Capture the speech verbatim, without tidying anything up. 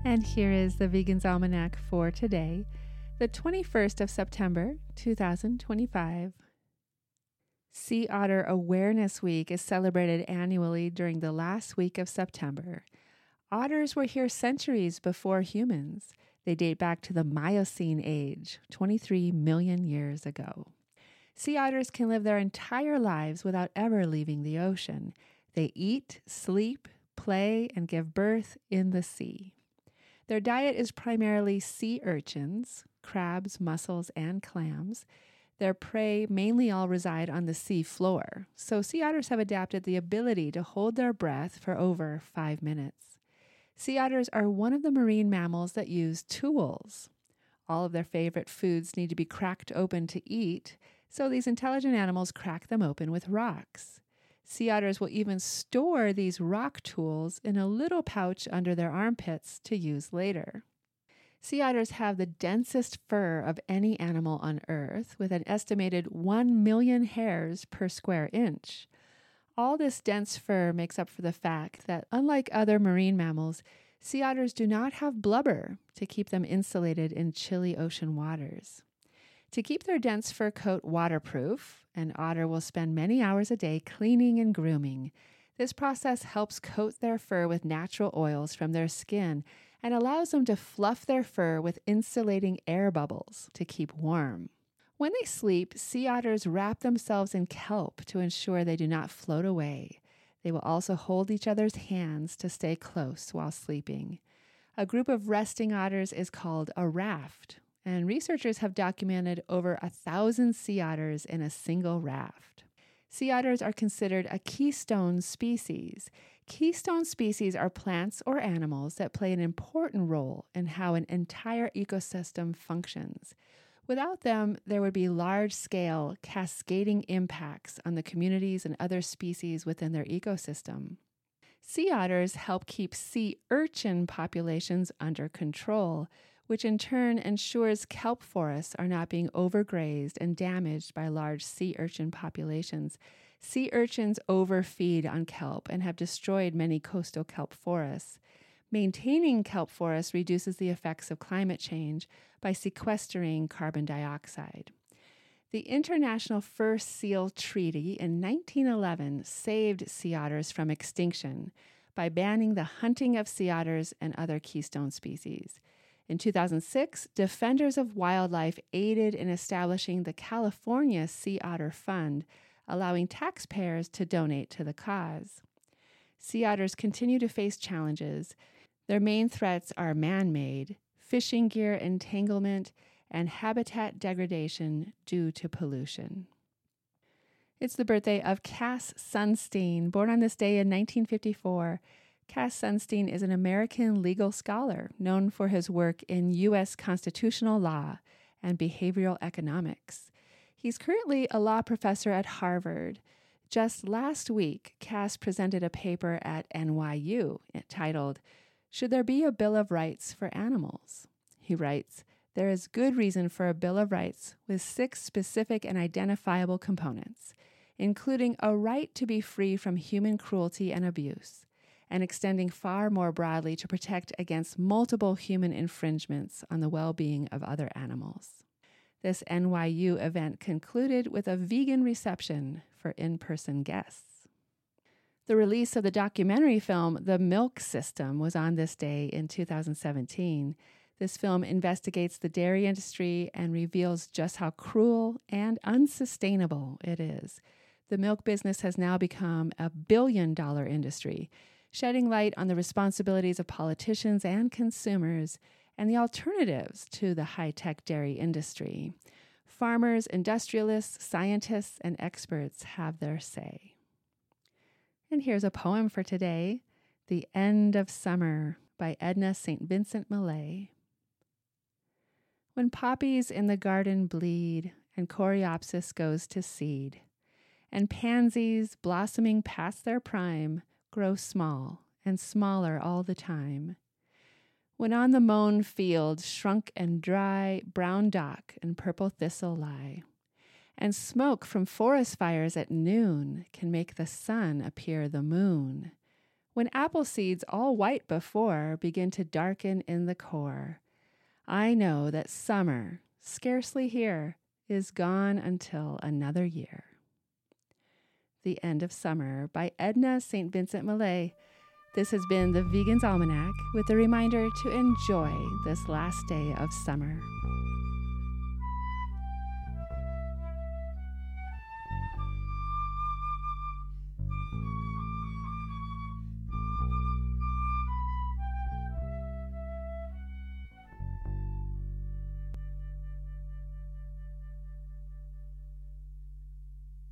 And here is the Vegan's Almanac for today, the twenty-first of September, two thousand twenty-five. Sea Otter Awareness Week is celebrated annually during the last week of September. Otters were here centuries before humans. They date back to the Miocene age, twenty-three million years ago. Sea otters can live their entire lives without ever leaving the ocean. They eat, sleep, play, and give birth in the sea. Their diet is primarily sea urchins, crabs, mussels, and clams. Their prey mainly all reside on the sea floor, so sea otters have adapted the ability to hold their breath for over five minutes. Sea otters are one of the marine mammals that use tools. All of their favorite foods need to be cracked open to eat, so these intelligent animals crack them open with rocks. Sea otters will even store these rock tools in a little pouch under their armpits to use later. Sea otters have the densest fur of any animal on Earth, with an estimated one million hairs per square inch. All this dense fur makes up for the fact that, unlike other marine mammals, sea otters do not have blubber to keep them insulated in chilly ocean waters. To keep their dense fur coat waterproof, an otter will spend many hours a day cleaning and grooming. This process helps coat their fur with natural oils from their skin and allows them to fluff their fur with insulating air bubbles to keep warm. When they sleep, sea otters wrap themselves in kelp to ensure they do not float away. They will also hold each other's hands to stay close while sleeping. A group of resting otters is called a raft, and researchers have documented over a thousand sea otters in a single raft. Sea otters are considered a keystone species. Keystone species are plants or animals that play an important role in how an entire ecosystem functions. Without them, there would be large-scale, cascading impacts on the communities and other species within their ecosystem. Sea otters help keep sea urchin populations under control, which in turn ensures kelp forests are not being overgrazed and damaged by large sea urchin populations. Sea urchins overfeed on kelp and have destroyed many coastal kelp forests. Maintaining kelp forests reduces the effects of climate change by sequestering carbon dioxide. The International Fur Seal Treaty in nineteen eleven saved sea otters from extinction by banning the hunting of sea otters and other keystone species. In two thousand six, Defenders of Wildlife aided in establishing the California Sea Otter Fund, allowing taxpayers to donate to the cause. Sea otters continue to face challenges. Their main threats are man-made, fishing gear entanglement, and habitat degradation due to pollution. It's the birthday of Cass Sunstein, born on this day in nineteen fifty-four. Cass Sunstein is an American legal scholar known for his work in U S constitutional law and behavioral economics. He's currently a law professor at Harvard. Just last week, Cass presented a paper at N Y U titled, "Should There Be a Bill of Rights for Animals?" He writes, "There is good reason for a Bill of Rights with six specific and identifiable components, including a right to be free from human cruelty and abuse, and extending far more broadly to protect against multiple human infringements on the well-being of other animals." This N Y U event concluded with a vegan reception for in-person guests. The release of the documentary film The Milk System was on this day in two thousand seventeen. This film investigates the dairy industry and reveals just how cruel and unsustainable it is. The milk business has now become a billion-dollar industry, shedding light on the responsibilities of politicians and consumers and the alternatives to the high-tech dairy industry. Farmers, industrialists, scientists, and experts have their say. And here's a poem for today, The End of Summer by Edna Saint Vincent Millay. When poppies in the garden bleed and coreopsis goes to seed, and pansies blossoming past their prime grow small and smaller all the time, when on the mown field shrunk and dry brown dock and purple thistle lie, and smoke from forest fires at noon can make the sun appear the moon, When apple seeds, all white before, begin to darken in the core, I know that summer, scarcely here, is gone until another year. The End of Summer by Edna Saint Vincent Millay. This has been the Vegan's Almanac with a reminder to enjoy this last day of summer.